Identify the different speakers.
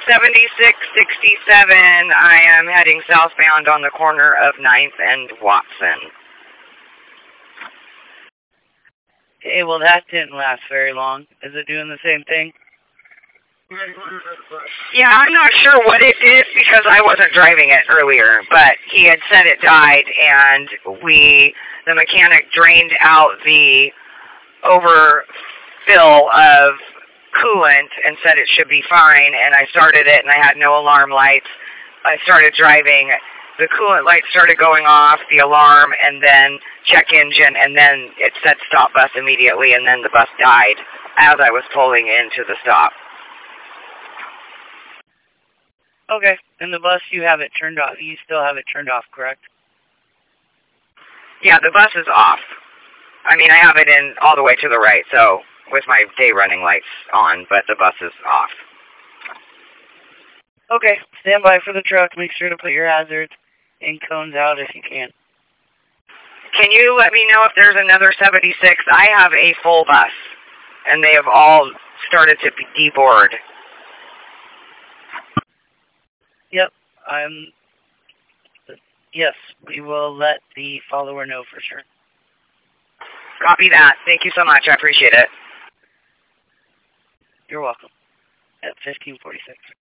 Speaker 1: 7667, I am heading southbound on the corner of 9th and Watson.
Speaker 2: Okay, well that didn't last very long. Is it doing the same thing?
Speaker 1: Yeah, I'm not sure what it did because I wasn't driving it earlier, but he had said it died, and the mechanic drained out the overfill of coolant and said it should be fine, and I started it and I had no alarm lights. I started driving, the coolant light started going off, the alarm, and then check engine, and then it said stop bus immediately, and then the bus died as I was pulling into the stop.
Speaker 2: Okay, and the bus you have it turned off. You still have it turned off, correct?
Speaker 1: Yeah, the bus is off. I mean, I have it in all the way to the right, so with my day running lights on, but the bus is off.
Speaker 2: Okay, stand by for the truck. Make sure to put your hazards and cones out if you can.
Speaker 1: Can you let me know if there's another 76? I have a full bus, and they have all started to deboard.
Speaker 2: Yep, yes, we will let the follower know for sure.
Speaker 1: Copy that. Thank you so much. I appreciate it.
Speaker 2: You're welcome. At 1546.